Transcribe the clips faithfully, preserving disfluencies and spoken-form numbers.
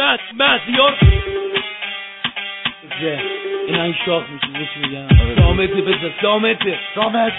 مد مزیار این این شاخ میشه چی میگم سامته بزن سامته سامت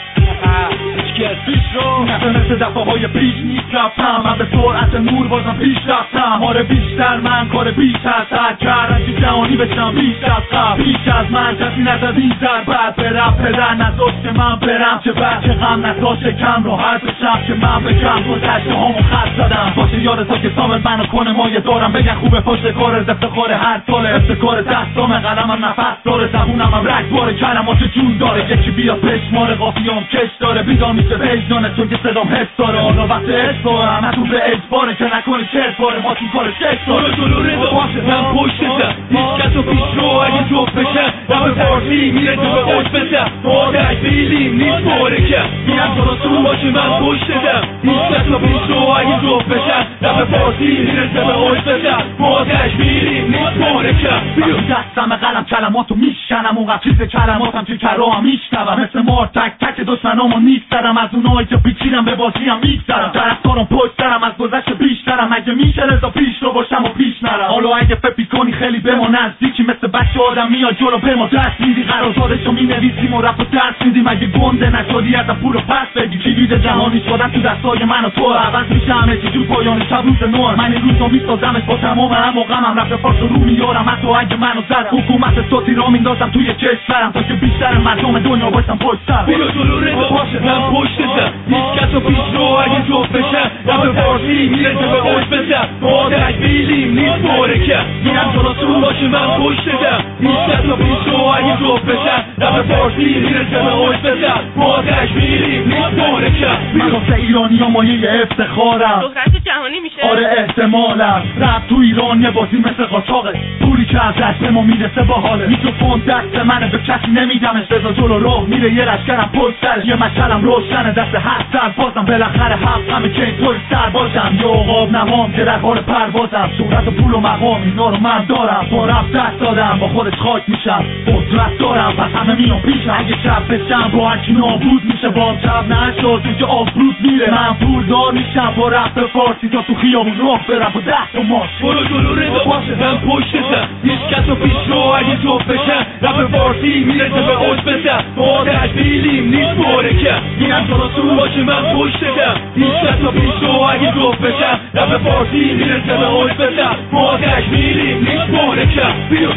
هیچکی از پیش رو مثل دفعه های پیش نیست رفتم من به سرعت نور بازم پیش رفتم آره بیشتر من کار بیش از حد کردم که جهانی بشم بیش از قبل بیش از من کسی نزد این ضربت برم پدر نذاشت که من برم چه بد چه غم نذاشت کم راحت بشم که من بگم گذشته هامو خط زدم باشه یادتا که سامت منو کنه مایه دارم بگن خوبه پشت کار افتخار هر ساله افتخار دستام قلمم نفس داره زبونم هم رگبار کلمات جون داره یکی بیا پشمار قافیام کش داره بیدار میشه وجدانه چون که صدام حس داره حالا وقت اصفاره همتون به اجباره که نکنه چرت باره ما تون کار شش داره جلو رضا باشه من پشت زم هیچ کس و پیش رو اگه جفت بشن رب فارسی میره تو به اوج بزن ما تکبیلیم نیست بارکه میرم جلو باشه من پشت زم هیچ کس و پیش رو اگه جفت بشن رب فارسی میره تو به اوج بزن ما تکبیلیم نیست بارکه دستم قلم کلماتو میشنم اونقدر چیز کلماتم توی کراهم میشنوم مثل مار تک تک دشمنامو نیسترم از اونایی که پیچیدم به بازیم میگذرم طرفدارم پشت دارم از گذشت بیشترم اگه میشه رضا پیش رو باشم و پیش نرم حالا اگه فکر کنی خیلی به ما نزدیکی مثل بچه آدم میاد جلو به ما دست میدی قراردادشو مینویسیم و رفت و درس میدیم اگه گنده نشدی ازم پول و پس بگی کلید جهانی شدن تو دستای من و تو عوض میشه همه چی جور پایان شب روز نور من این روزا میسازمش با تمام هم و غمم رفت فارس رو میارم حتی اگه منو زدم حکومت صوتی را میندازم توی کشورم تا که بیشتر مردم دنیا باشم پشت سر بیا جلو رضا باشه من پشت زم هیچ کس و پیش رو اگه جفت بشن رب فارسی میره تو به اوج بزن ما تکبیلیم نیست بارکه میرم جلو تو باشه من پشت زم هیچ کس و پیش رو اگه جفت بشن رب فارسی میره تو به اوج بزن ما تکبیلیم نیست بارکه من واسه ایرانی ها مایه افتخارم شهرت جهانی میشه آره احتمالم رفت تو ایران یه بازی مثل قاچاقه پولی که از دست ما میرسه با حاله میکروفون دست منه به کسی نمیدمش رضا جلو راه میره یه لشکرم پشت سرش یه مشعلم روشنه دست هر سر بازم بالاخره حق همه که اینطور سر باشم یه عقاب نمام که در حال پروازم صورت و پول و مقام اینا رو من دارم با رفت دست دادم با خودش خاک میشم قدرت دارم پس همه میان پیشم اگه شب بشم با هرکی نابود میشه بام شب نشد تو که آفروز میره من پول دار میشم با رفت فارسی تا تو خیابون راه برم با دست و ماش برو جلو رضا باشه من پشت زم هیچ کس و پیش رو اگه جفت بشن رب فارسی میره تو به اوج بزن ما تکبیلیم نیست بارکه میرم جلو تو باشه من پشت زم هیچ کس و پیش رو اگه جفت بشن رب فارسی میره تو به اوج بزن ما تکبیلیم نیست بارکه بیا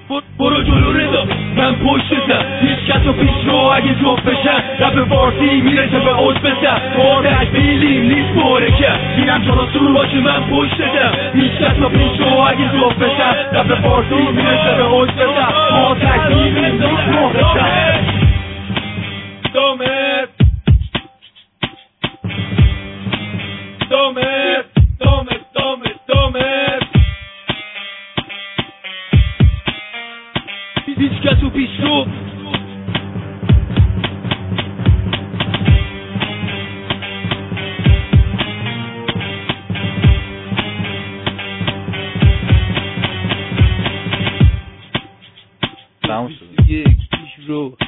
برو جلو رضا من پشت زم هیچ کس و پیش رو اگه جفت بشن رب فارسی میره تو به اوج بزن ما تکبیلیم نیست بارکه میرم جلو تو باشه من پشت زم هیچ کس و پیش رو اگه جفت بشن رب فارسی میره تو به اوج بزن ما تکبیلیم نیست بارکه دامت دامت دامت دامت دامت هیچ کس و پیش رو یک پیش رو